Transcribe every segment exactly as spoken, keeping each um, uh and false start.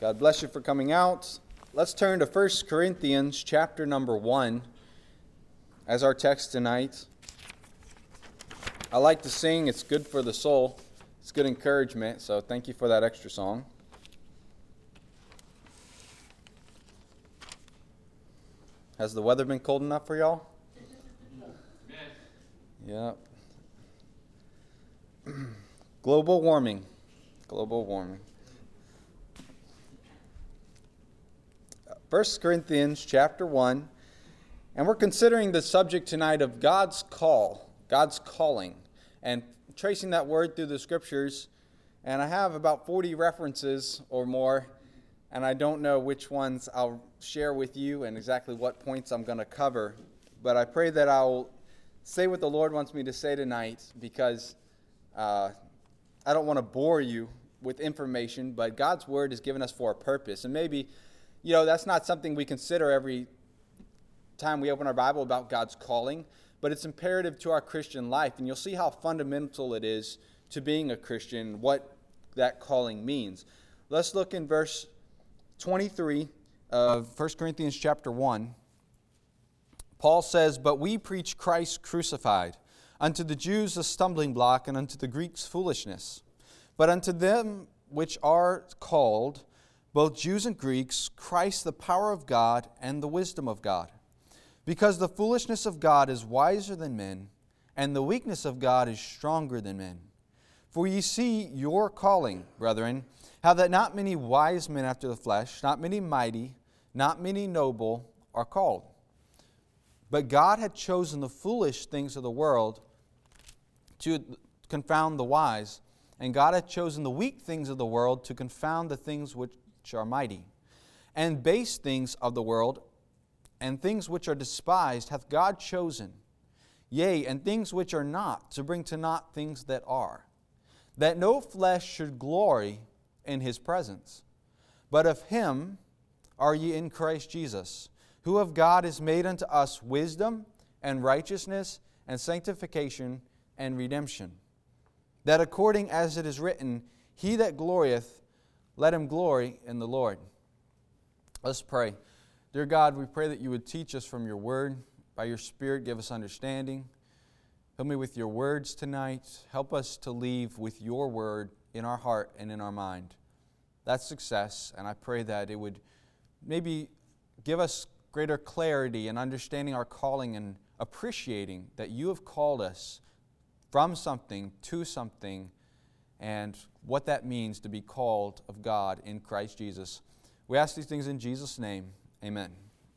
God bless you for coming out. Let's turn to First Corinthians chapter number one as our text tonight. I like to sing. It's good for the soul. It's good encouragement, so thank you for that extra song. Has the weather been cold enough for y'all? Yeah. Global warming. Global warming. First Corinthians chapter one, and we're considering the subject tonight of God's call, God's calling, and tracing that word through the scriptures. And I have about forty references or more, and I don't know which ones I'll share with you and exactly what points I'm going to cover. But I pray that I'll say what the Lord wants me to say tonight, because uh, I don't want to bore you with information, but God's word is given us for a purpose. And maybe, you know, that's not something we consider every time we open our Bible about God's calling, but it's imperative to our Christian life. And you'll see how fundamental it is to being a Christian, what that calling means. Let's look in verse twenty-three of First Corinthians chapter one. Paul says, "But we preach Christ crucified, unto the Jews a stumbling block, and unto the Greeks foolishness. But unto them which are called, both Jews and Greeks, Christ the power of God and the wisdom of God. Because the foolishness of God is wiser than men, and the weakness of God is stronger than men. For ye see your calling, brethren, how that not many wise men after the flesh, not many mighty, not many noble are called. But God had chosen the foolish things of the world to confound the wise, and God hath chosen the weak things of the world to confound the things which are mighty. And base things of the world, and things which are despised, hath God chosen, yea, and things which are not, to bring to naught things that are, that no flesh should glory in His presence. But of Him are ye in Christ Jesus, who of God is made unto us wisdom, and righteousness, and sanctification, and redemption. That according as it is written, He that glorieth, let him glory in the Lord." Let's pray. Dear God, we pray that you would teach us from your word. By your Spirit, give us understanding. Help me with your words tonight. Help us to leave with your word in our heart and in our mind. That's success, and I pray that it would maybe give us greater clarity in understanding our calling and appreciating that you have called us from something to something, and what that means to be called of God in Christ Jesus. We ask these things in Jesus' name. Amen.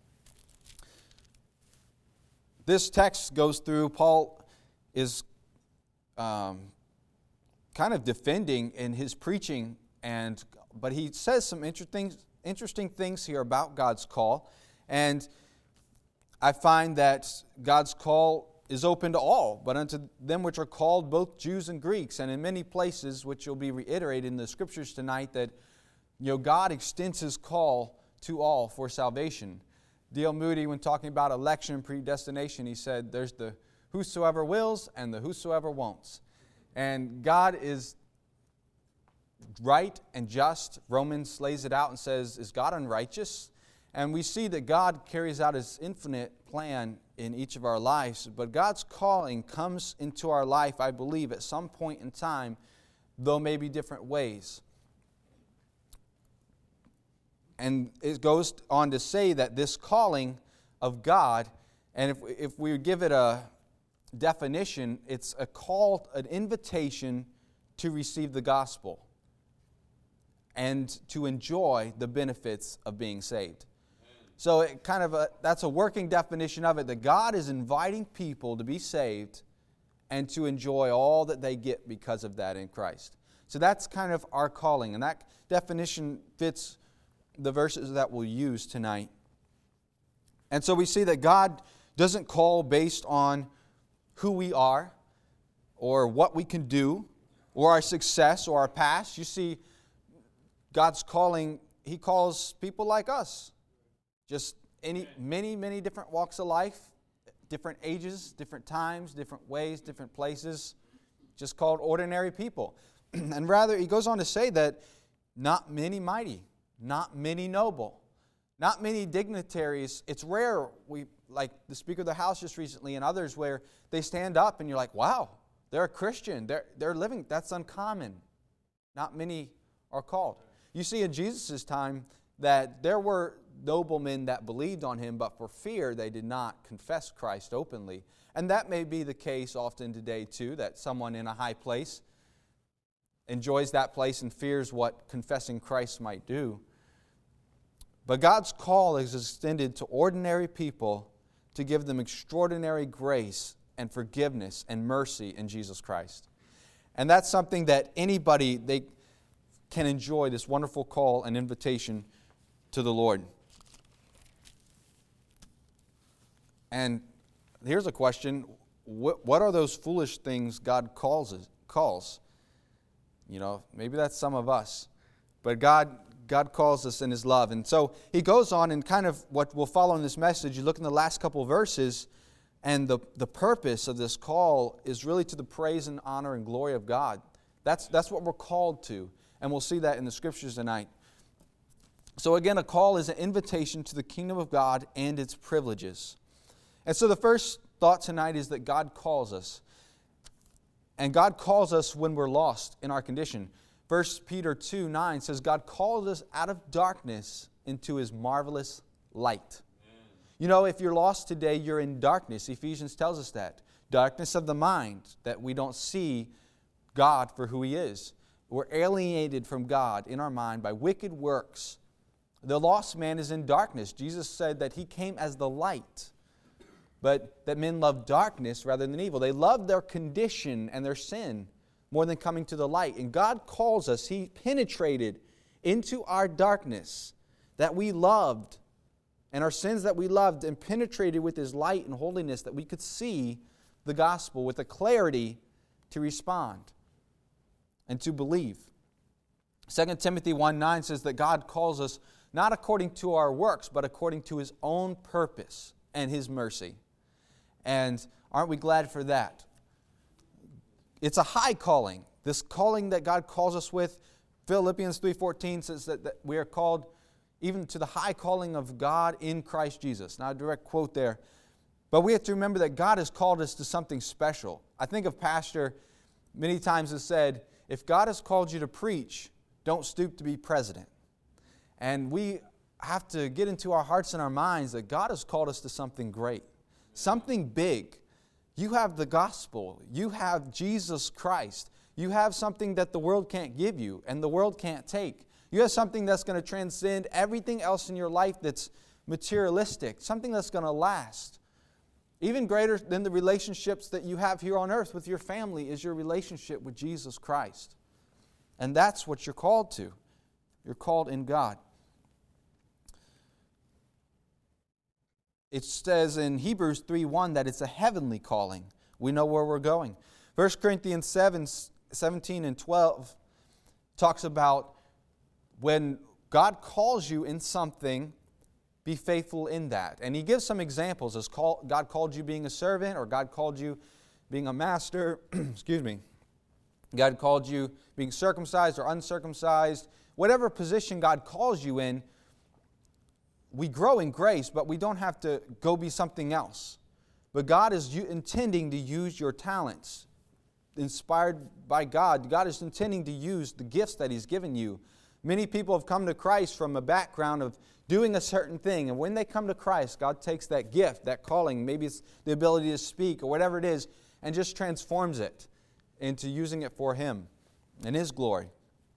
This text goes through, Paul is um, kind of defending in his preaching, and but he says some interesting, interesting things here about God's call. And I find that God's call is open to all, but unto them which are called, both Jews and Greeks. And in many places, which will be reiterated in the Scriptures tonight, that you know God extends His call to all for salvation. D L Moody, when talking about election and predestination, he said there's the whosoever wills and the whosoever won'ts. And God is right and just. Romans lays it out and says, is God unrighteous? And we see that God carries out His infinite plan in each of our lives. But God's calling comes into our life, I believe, at some point in time, though maybe different ways. And it goes on to say that this calling of God, and if, if we give it a definition, it's a call, an invitation to receive the gospel and to enjoy the benefits of being saved. So it kind of a, that's a working definition of it, that God is inviting people to be saved and to enjoy all that they get because of that in Christ. So that's kind of our calling, and that definition fits the verses that we'll use tonight. And so we see that God doesn't call based on who we are or what we can do or our success or our past. You see, God's calling, He calls people like us. Just any, many, many different walks of life, different ages, different times, different ways, different places, just called ordinary people. And rather, he goes on to say that not many mighty. not many noble, not many dignitaries. It's rare, we like the Speaker of the House just recently and others, where they stand up and you're like, wow, they're a Christian. They're, they're living. That's uncommon. Not many are called. You see in Jesus' time that there were noblemen that believed on Him, but for fear they did not confess Christ openly. And that may be the case often today too, that someone in a high place enjoys that place and fears what confessing Christ might do. But God's call is extended to ordinary people to give them extraordinary grace and forgiveness and mercy in Jesus Christ. And that's something that anybody, they can enjoy, this wonderful call and invitation to the Lord. And here's a question. What, what are those foolish things God calls, calls? You know, maybe that's some of us. But God, God calls us in His love. And so He goes on and kind of what we'll follow in this message. You look in the last couple of verses, and the, the purpose of this call is really to the praise and honor and glory of God. That's, that's what we're called to. And we'll see that in the Scriptures tonight. So again, a call is an invitation to the kingdom of God and its privileges. And so the first thought tonight is that God calls us. And God calls us when we're lost in our condition. First Peter two nine says, God calls us out of darkness into His marvelous light. Amen. You know, if you're lost today, you're in darkness. Ephesians tells us that. Darkness of the mind, that we don't see God for who He is. We're alienated from God in our mind by wicked works. The lost man is in darkness. Jesus said that He came as the light, but that men love darkness rather than evil. They love their condition and their sin more than coming to the light. And God calls us, He penetrated into our darkness that we loved, and our sins that we loved, and penetrated with His light and holiness that we could see the gospel with a clarity to respond and to believe. Second Timothy one nine says that God calls us not according to our works, but according to His own purpose and His mercy. And aren't we glad for that? It's a high calling. This calling that God calls us with, Philippians three fourteen says that, that we are called even to the high calling of God in Christ Jesus. Now, a direct quote there. But we have to remember that God has called us to something special. I think of Pastor many times has said, if God has called you to preach, don't stoop to be president. And we have to get into our hearts and our minds that God has called us to something great, something big. You have the gospel. You have Jesus Christ. You have something that the world can't give you and the world can't take. You have something that's going to transcend everything else in your life that's materialistic, something that's going to last. Even greater than the relationships that you have here on earth with your family is your relationship with Jesus Christ. And that's what you're called to. You're called in God. It says in Hebrews three one that it's a heavenly calling. We know where we're going. First Corinthians seven, seventeen and twelve talks about when God calls you in something, be faithful in that. And He gives some examples. As call, God called you being a servant, or God called you being a master. Excuse me. God called you being circumcised or uncircumcised. Whatever position God calls you in, we grow in grace, but we don't have to go be something else. But God is intending to use your talents. Inspired by God, God is intending to use the gifts that He's given you. Many people have come to Christ from a background of doing a certain thing. And when they come to Christ, God takes that gift, that calling, maybe it's the ability to speak or whatever it is, and just transforms it into using it for Him and His glory.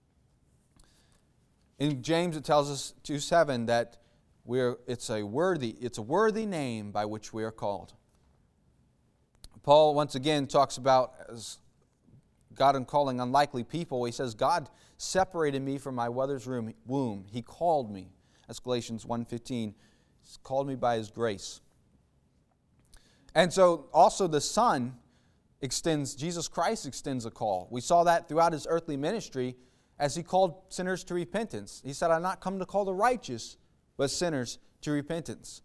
In James it tells us two seven that We're, it's a worthy, it's a worthy name by which we are called. Paul once again talks about as God and calling unlikely people. He says, God separated me from my mother's womb. He called me. That's Galatians one fifteen. He's called me by His grace. And so also the Son extends, Jesus Christ extends a call. We saw that throughout His earthly ministry as He called sinners to repentance. He said, I've not come to call the righteous, but sinners to repentance.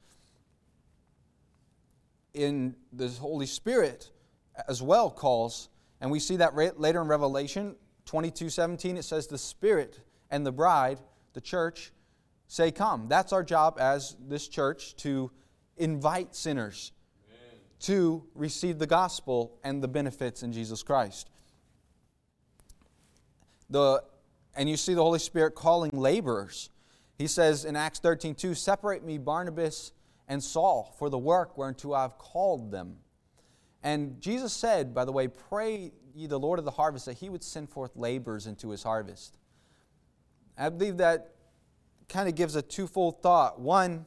In the Holy Spirit as well calls, and we see that later in Revelation twenty-two seventeen, it says the Spirit and the bride, the church, say come. That's our job as this church, to invite sinners Amen. To receive the gospel and the benefits in Jesus Christ. The, and you see the Holy Spirit calling laborers. He says in Acts thirteen two, separate me Barnabas and Saul for the work whereunto I have called them. And Jesus said, by the way, pray ye the Lord of the harvest that He would send forth laborers into His harvest. I believe that kind of gives a twofold thought. One,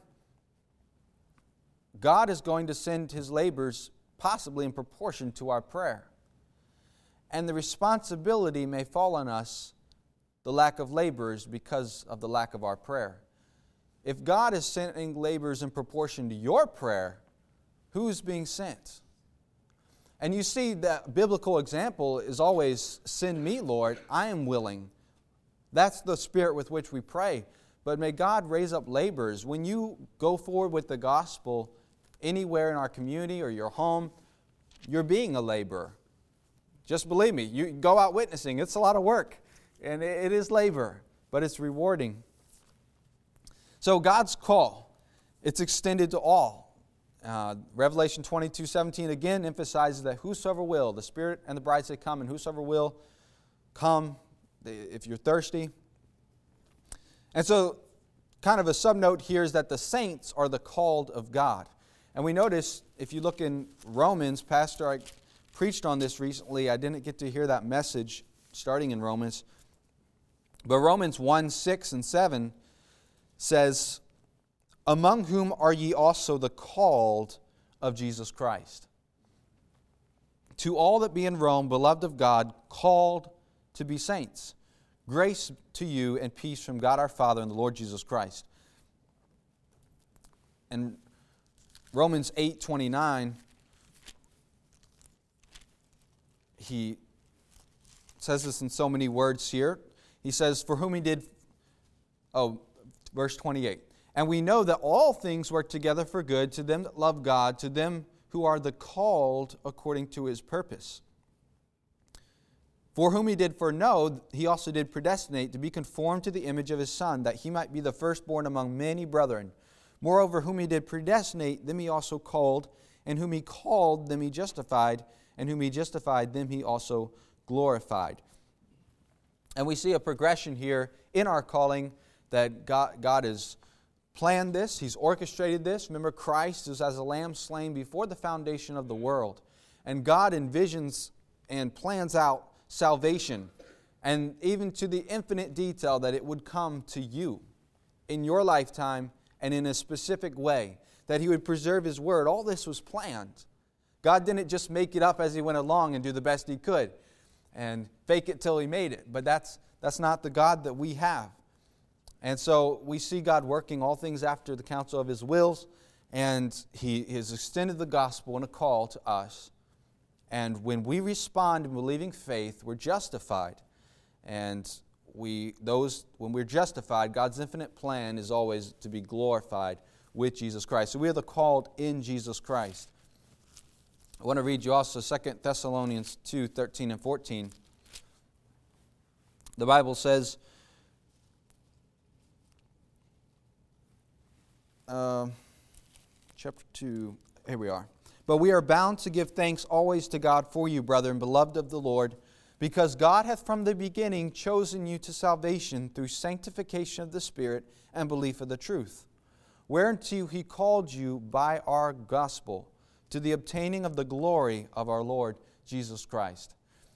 God is going to send His laborers possibly in proportion to our prayer. And the responsibility may fall on us, the lack of laborers, because of the lack of our prayer. If God is sending laborers in proportion to your prayer, who's being sent? And you see the biblical example is always, send me, Lord, I am willing. That's the spirit with which we pray. But may God raise up laborers. When you go forward with the gospel anywhere in our community or your home, you're being a laborer. Just believe me, you go out witnessing. It's a lot of work, and it is labor, but it's rewarding. So God's call, it's extended to all. Uh, Revelation twenty-two seventeen again emphasizes that whosoever will, the Spirit and the bride say come, and whosoever will, come if you're thirsty. And so kind of a subnote here is that the saints are the called of God. And we notice, if you look in Romans, Pastor, I preached on this recently. I didn't get to hear that message starting in Romans. But Romans one, six and seven says, among whom are ye also the called of Jesus Christ? To all that be in Rome, beloved of God, called to be saints. Grace to you and peace from God our Father and the Lord Jesus Christ. And Romans eight twenty-nine, he says this in so many words here. He says, for whom He did, oh, verse twenty-eight. And we know that all things work together for good to them that love God, to them who are the called according to His purpose. For whom He did foreknow, He also did predestinate to be conformed to the image of His Son, that He might be the firstborn among many brethren. Moreover, whom He did predestinate, them He also called, and whom He called, them He justified, and whom He justified, them He also glorified. And we see a progression here in our calling that God, God has planned this. He's orchestrated this. Remember, Christ is as a lamb slain before the foundation of the world. And God envisions and plans out salvation, and even to the infinite detail that it would come to you in your lifetime and in a specific way, that He would preserve His word. All this was planned. God didn't just make it up as He went along and do the best He could and fake it till He made it. But that's that's not the God that we have. And so we see God working all things after the counsel of His wills, and He has extended the gospel and a call to us. And when we respond in believing faith, we're justified. And we those when we're justified, God's infinite plan is always to be glorified with Jesus Christ. So we are the called in Jesus Christ. I want to read you also Second Thessalonians two, thirteen and fourteen. The Bible says, uh, chapter two, here we are. But we are bound to give thanks always to God for you, brethren, beloved of the Lord, because God hath from the beginning chosen you to salvation through sanctification of the Spirit and belief of the truth, whereunto He called you by our gospel, to the obtaining of the glory of our Lord Jesus Christ.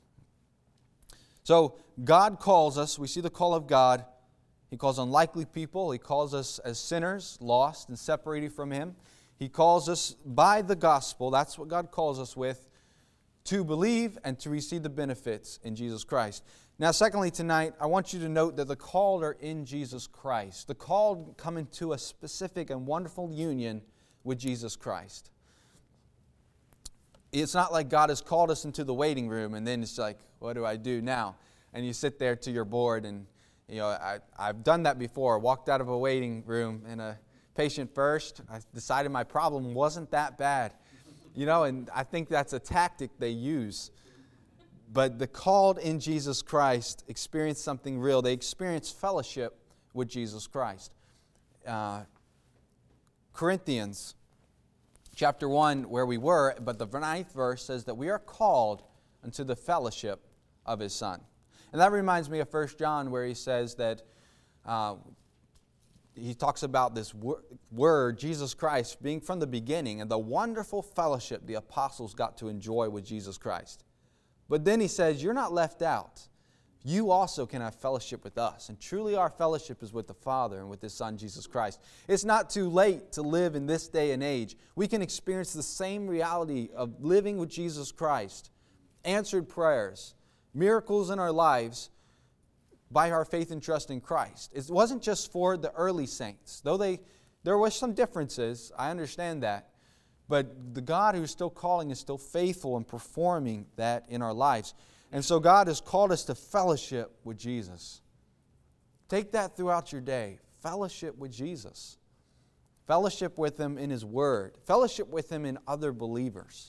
So God calls us. We see the call of God. He calls unlikely people. He calls us as sinners, lost and separated from Him. He calls us by the gospel. That's what God calls us with, to believe and to receive the benefits in Jesus Christ. Now, secondly, tonight, I want you to note that the called are in Jesus Christ. The called come into a specific and wonderful union with Jesus Christ. It's not like God has called us into the waiting room and then it's like, what do I do now? And you sit there to your board, and you know, I, I've done that before. Walked out of a waiting room in a patient first. I decided my problem wasn't that bad. You know, and I think that's a tactic they use. But the called in Jesus Christ experience something real. They experience fellowship with Jesus Christ. uh, Corinthians chapter one where we were, but the ninth verse says that we are called unto the fellowship of His Son. And that reminds me of First John where he says that uh, he talks about this wor- word, Jesus Christ, being from the beginning and the wonderful fellowship the apostles got to enjoy with Jesus Christ. But then he says, you're not left out. You also can have fellowship with us. And truly our fellowship is with the Father and with His Son, Jesus Christ. It's not too late to live in this day and age. We can experience the same reality of living with Jesus Christ, answered prayers, miracles in our lives by our faith and trust in Christ. It wasn't just for the early saints. Though they, there were some differences, I understand that. But the God who's still calling is still faithful in performing that in our lives. And so God has called us to fellowship with Jesus. Take that throughout your day. Fellowship with Jesus. Fellowship with Him in His Word. Fellowship with Him in other believers.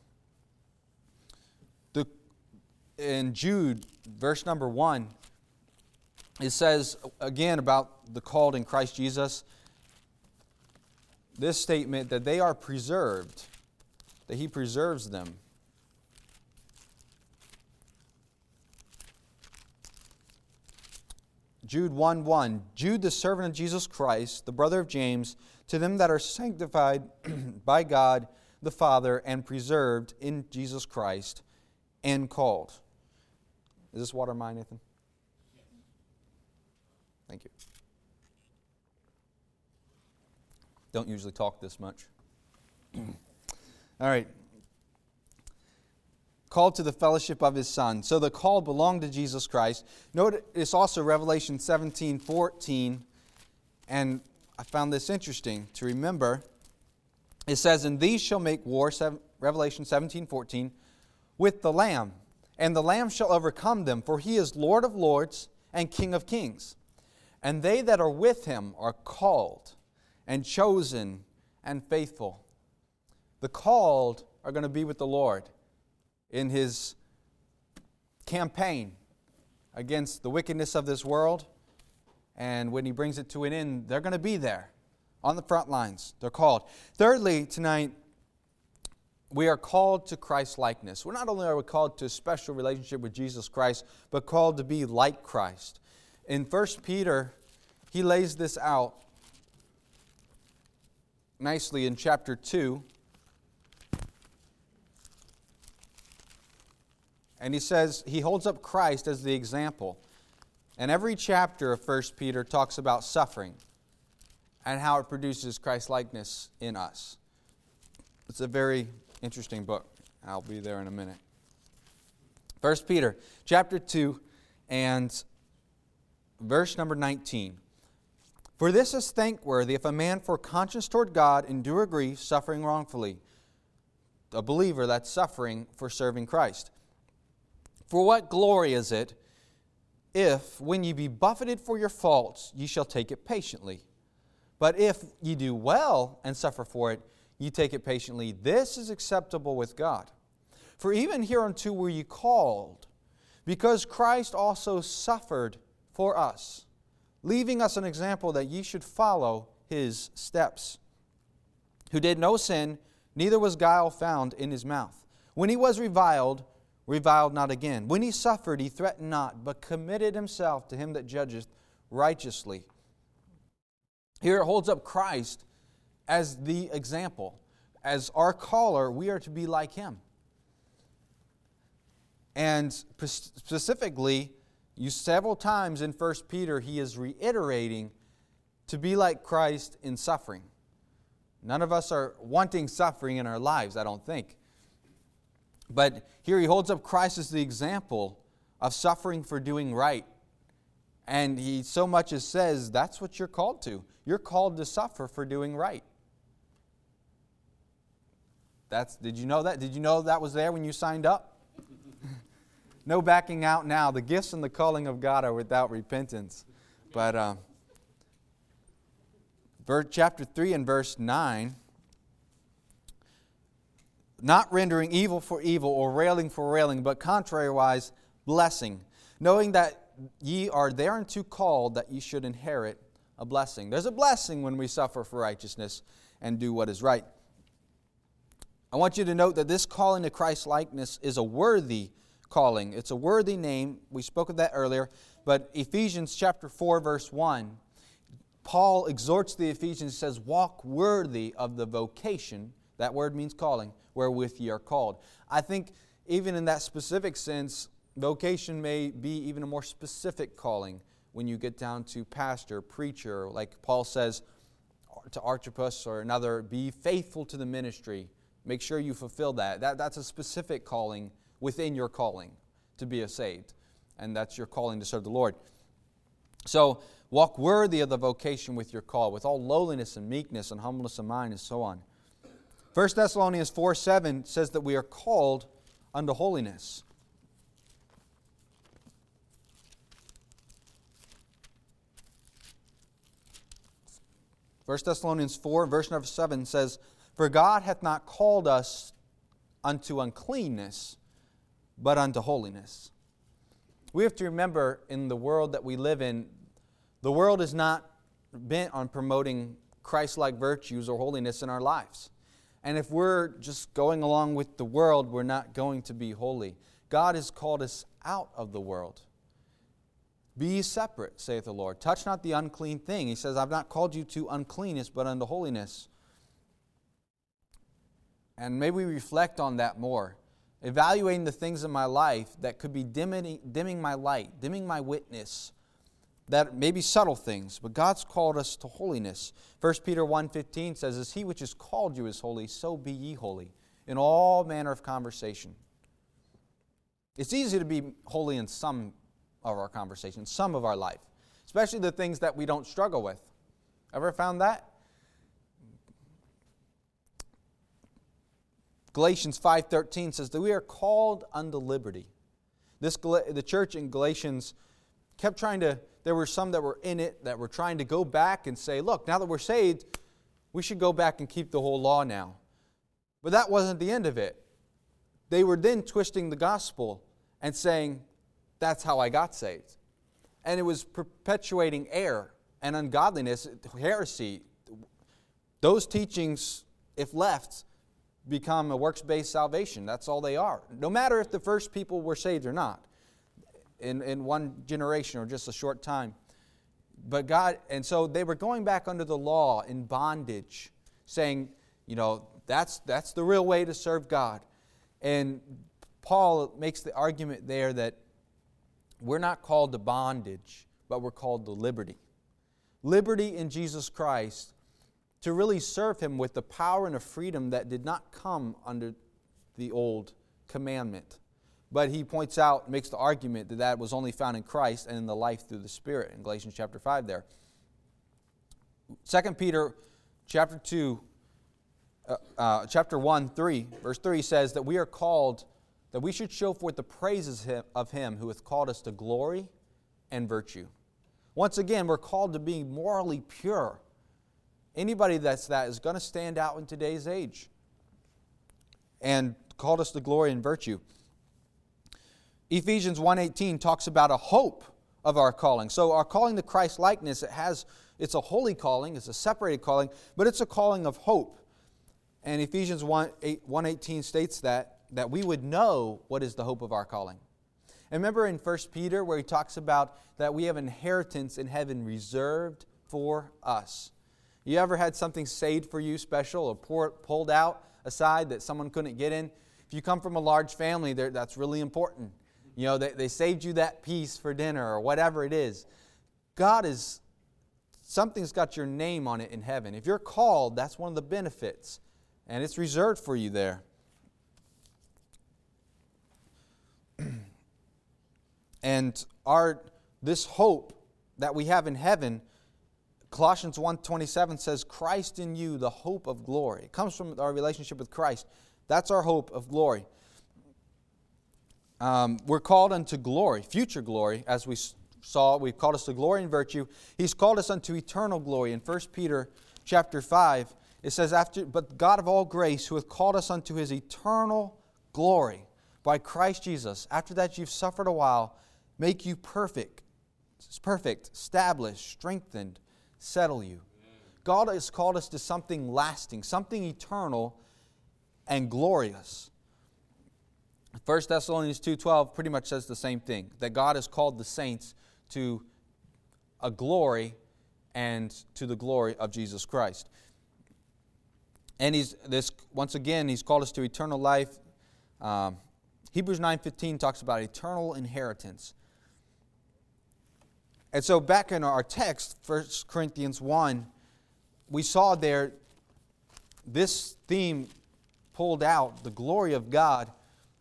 The, in Jude, verse number one, it says again about the called in Christ Jesus, this statement that they are preserved, that He preserves them. Jude one one, Jude, the servant of Jesus Christ, the brother of James, to them that are sanctified by God the Father and preserved in Jesus Christ and called. Is this water mine, Nathan? Thank you. Don't usually talk this much. All right. Called to the fellowship of His Son. So the call belonged to Jesus Christ. Note it's also Revelation seventeen fourteen. And I found this interesting to remember. It says, and these shall make war, Revelation seventeen fourteen, with the Lamb. And the Lamb shall overcome them, for He is Lord of lords and King of kings. And they that are with Him are called and chosen and faithful. The called are going to be with the Lord in His campaign against the wickedness of this world. And when He brings it to an end, they're going to be there on the front lines. They're called. Thirdly, tonight, we are called to Christ-likeness. We're not only are we called to a special relationship with Jesus Christ, but called to be like Christ. In First Peter, he lays this out nicely in chapter two. And he says, he holds up Christ as the example. And every chapter of First Peter talks about suffering and how it produces Christ-likeness in us. It's a very interesting book. I'll be there in a minute. First Peter chapter two and verse number nineteen. For this is thankworthy if a man for conscience toward God endure grief, suffering wrongfully. A believer that's suffering for serving Christ. For what glory is it if, when ye be buffeted for your faults, ye shall take it patiently? But if ye do well and suffer for it, ye take it patiently. This is acceptable with God. For even hereunto were ye called, because Christ also suffered for us, leaving us an example that ye should follow His steps, who did no sin, neither was guile found in His mouth. When He was reviled, reviled not again. When He suffered, He threatened not, but committed Himself to Him that judgeth righteously. Here it holds up Christ as the example. As our caller, we are to be like Him. And specifically, you several times in First Peter, he is reiterating to be like Christ in suffering. None of us are wanting suffering in our lives, I don't think. But here he holds up Christ as the example of suffering for doing right. And he so much as says, that's what you're called to. You're called to suffer for doing right. That's, did you know that? Did you know that was there when you signed up? No backing out now. The gifts and the calling of God are without repentance. But uh, verse, chapter three and verse nine, not rendering evil for evil or railing for railing, but contrariwise blessing, knowing that ye are thereunto called that ye should inherit a blessing. There's a blessing when we suffer for righteousness and do what is right. I want you to note that this calling to Christ-likeness is a worthy calling. It's a worthy name. We spoke of that earlier. But Ephesians chapter four, verse one, Paul exhorts the Ephesians, says, walk worthy of the vocation, that word means calling, wherewith ye are called. I think even in that specific sense, vocation may be even a more specific calling when you get down to pastor, preacher, like Paul says to Archippus or another, be faithful to the ministry. Make sure you fulfill that. that. That's a specific calling within your calling to be a saved. And that's your calling to serve the Lord. So, walk worthy of the vocation with your call, with all lowliness and meekness and humbleness of mind and so on. First Thessalonians four seven says that we are called unto holiness. First Thessalonians four, verse number seven says, for God hath not called us unto uncleanness, but unto holiness. We have to remember in the world that we live in, the world is not bent on promoting Christ-like virtues or holiness in our lives. And if we're just going along with the world, we're not going to be holy. God has called us out of the world. Be ye separate, saith the Lord. Touch not the unclean thing. He says, I've not called you to uncleanness, but unto holiness. And may we reflect on that more. Evaluating the things in my life that could be dimming, dimming my light, dimming my witness. That may be subtle things, but God's called us to holiness. First Peter one fifteen says, as he which has called you is holy, so be ye holy, in all manner of conversation. It's easy to be holy in some of our conversations, some of our life, especially the things that we don't struggle with. Ever found that? Galatians five thirteen says that we are called unto liberty. This the church in Galatians kept trying to, there were some that were in it that were trying to go back and say, look, now that we're saved, we should go back and keep the whole law now. But that wasn't the end of it. They were then twisting the gospel and saying, that's how I got saved. And it was perpetuating error and ungodliness, heresy. Those teachings, if left, become a works-based salvation. That's all they are. No matter if the first people were saved or not, in, in one generation or just a short time. But God, and so they were going back under the law in bondage, saying, you know, that's that's the real way to serve God. And Paul makes the argument there that we're not called to bondage, but we're called to liberty. Liberty in Jesus Christ, to really serve Him with the power and a freedom that did not come under the old commandment. But he points out, makes the argument that that was only found in Christ and in the life through the Spirit in Galatians chapter five there. Second Peter chapter two, uh, uh, chapter one, three, verse three says that we are called, that we should show forth the praises of Him who hath called us to glory and virtue. Once again, we're called to be morally pure. Anybody that's that is going to stand out in today's age. And called us to glory and virtue. Ephesians one eighteen talks about a hope of our calling. So our calling to Christ-likeness, it has, it's a holy calling, it's a separated calling, but it's a calling of hope. And Ephesians one eighteen states that, that we would know what is the hope of our calling. And remember in First Peter where he talks about that we have inheritance in heaven reserved for us. You ever had something saved for you special or pour, pulled out aside that someone couldn't get in? If you come from a large family, that's really important. You know, they, they saved you that piece for dinner or whatever it is. God is, something's got your name on it in heaven. If you're called, that's one of the benefits. And it's reserved for you there. And our this hope that we have in heaven, Colossians one twenty-seven says, Christ in you, the hope of glory. It comes from our relationship with Christ. That's our hope of glory. Um, we're called unto glory, future glory, as we saw. We've called us to glory and virtue. He's called us unto eternal glory. In First Peter chapter five, it says, "After, but God of all grace, who hath called us unto His eternal glory by Christ Jesus, after that you've suffered a while, make you perfect, perfect, established, strengthened, settle you. God has called us to something lasting, something eternal and glorious. First Thessalonians two twelve pretty much says the same thing, that God has called the saints to a glory and to the glory of Jesus Christ. And he's this once again, He's called us to eternal life. Um, Hebrews nine fifteen talks about eternal inheritance. And so back in our text, First Corinthians one, we saw there this theme pulled out, the glory of God,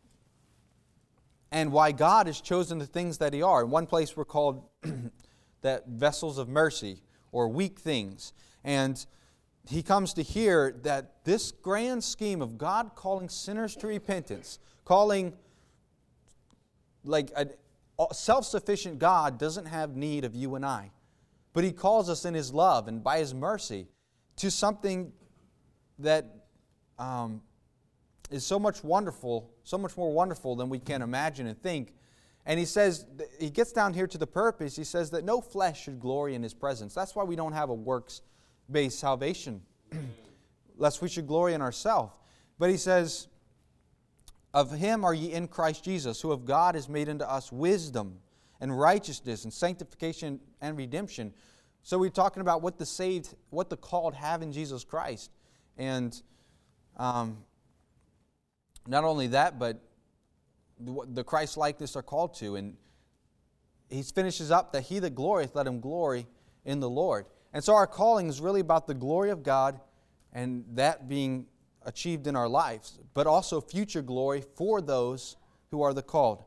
and why God has chosen the things that He are. In one place we're called that vessels of mercy, or weak things. And he comes to hear that this grand scheme of God calling sinners to repentance, calling like a self-sufficient God doesn't have need of you and I. But He calls us in His love and by His mercy to something that um, is so much wonderful, so much more wonderful than we can imagine and think. And He says, He gets down here to the purpose. He says that no flesh should glory in His presence. That's why we don't have a works-based salvation, lest we should glory in ourselves. But He says, of Him are ye in Christ Jesus, who of God is made unto us wisdom and righteousness and sanctification and redemption. So we're talking about what the saved, what the called have in Jesus Christ. And um, not only that, but the Christ-likeness are called to. And he finishes up that he that glorieth, let him glory in the Lord. And so our calling is really about the glory of God and that being achieved in our lives, but also future glory for those who are the called.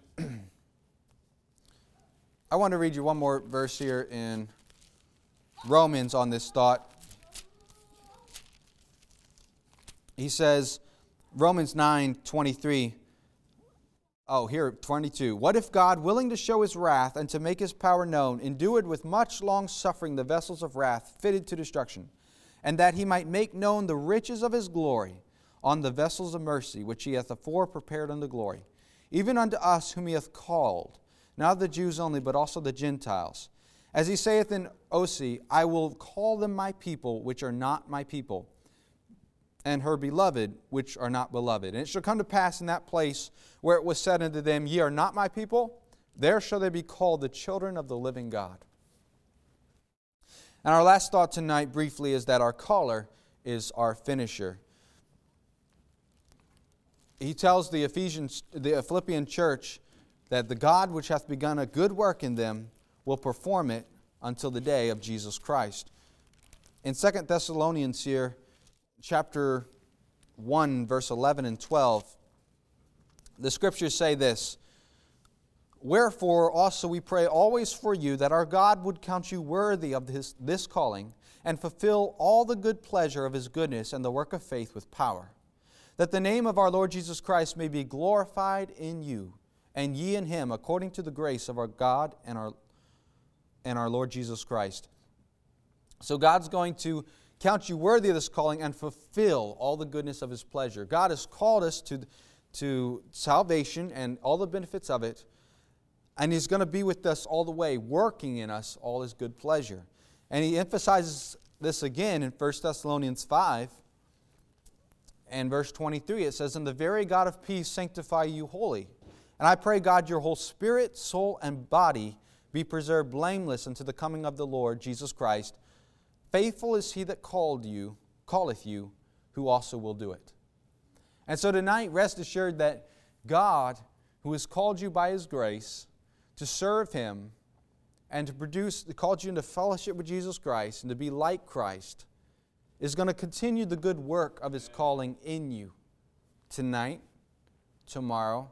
I want to read you one more verse here in Romans on this thought. He says, Romans nine twenty-three. Oh, here, twenty-two. What if God, willing to show His wrath and to make His power known, endured with much long suffering the vessels of wrath fitted to destruction, and that He might make known the riches of His glory on the vessels of mercy, which He hath afore prepared unto glory, even unto us whom He hath called, not the Jews only, but also the Gentiles. As He saith in Osee, I will call them my people, which are not my people, and her beloved, which are not beloved. And it shall come to pass in that place where it was said unto them, Ye are not my people, there shall they be called the children of the living God. And our last thought tonight, briefly, is that our caller is our finisher. He tells the Ephesians, the Philippian church, that the God which hath begun a good work in them will perform it until the day of Jesus Christ. In Second Thessalonians here, chapter one, verse eleven and twelve, the Scriptures say this, Wherefore also we pray always for you, that our God would count you worthy of his, this calling, and fulfill all the good pleasure of His goodness and the work of faith with power, that the name of our Lord Jesus Christ may be glorified in you, and ye in Him, according to the grace of our God and our, and our Lord Jesus Christ. So God's going to count you worthy of this calling and fulfill all the goodness of His pleasure. God has called us to, to salvation and all the benefits of it, and He's going to be with us all the way, working in us all His good pleasure. And He emphasizes this again in First Thessalonians five and verse twenty-three. It says, And the very God of peace sanctify you wholly. And I pray, God, your whole spirit, soul, and body be preserved blameless unto the coming of the Lord Jesus Christ. Faithful is He that called you, calleth you, who also will do it. And so tonight, rest assured that God, who has called you by His grace to serve Him and to produce, called you into fellowship with Jesus Christ and to be like Christ, is going to continue the good work of His calling in you tonight, tomorrow,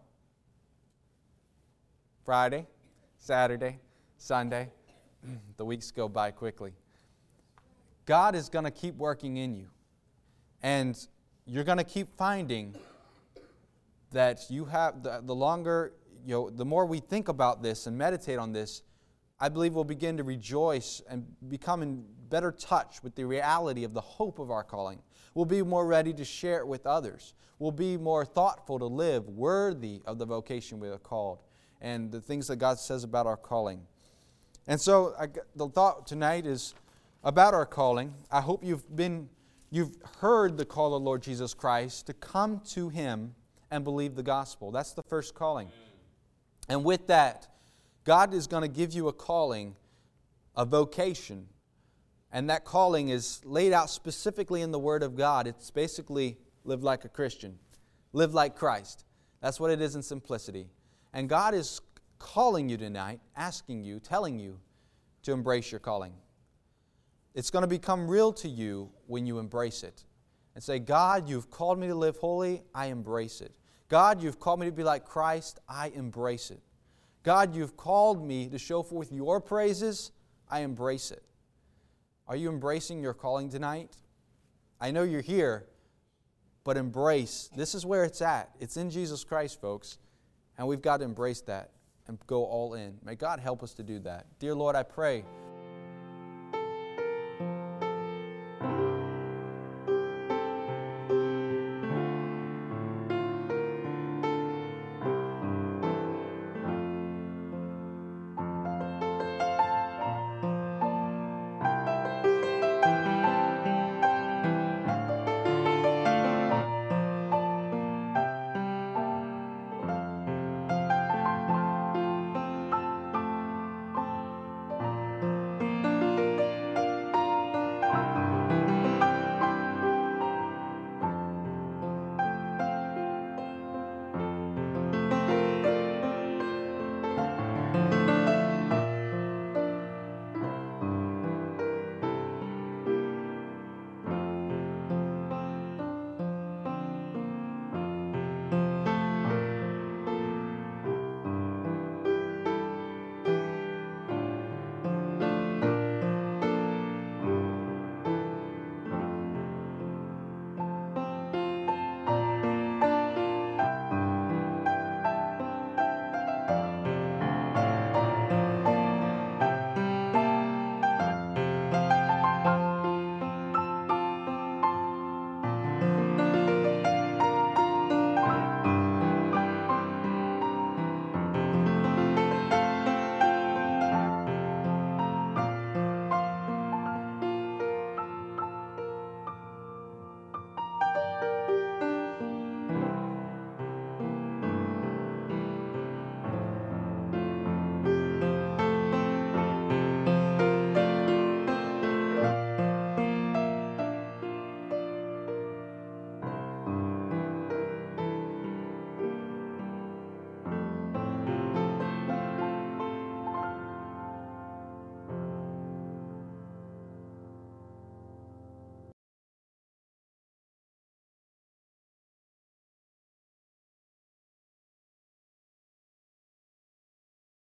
Friday, Saturday, Sunday. The weeks go by quickly. God is going to keep working in you. And you're going to keep finding that you have, the, the longer, you know, the more we think about this and meditate on this, I believe we'll begin to rejoice and become in better touch with the reality of the hope of our calling. We'll be more ready to share it with others. We'll be more thoughtful to live worthy of the vocation we are called and the things that God says about our calling. And so I, the thought tonight is about our calling. I hope you've been, you've heard the call of the Lord Jesus Christ to come to Him and believe the gospel. That's the first calling. And with that, God is going to give you a calling, a vocation. And that calling is laid out specifically in the Word of God. It's basically live like a Christian. Live like Christ. That's what it is in simplicity. And God is calling you tonight, asking you, telling you to embrace your calling. It's going to become real to you when you embrace it. And say, God, you've called me to live holy, I embrace it. God, you've called me to be like Christ, I embrace it. God, you've called me to show forth your praises, I embrace it. Are you embracing your calling tonight? I know you're here, but embrace. This is where it's at. It's in Jesus Christ, folks, and we've got to embrace that and go all in. May God help us to do that. Dear Lord, I pray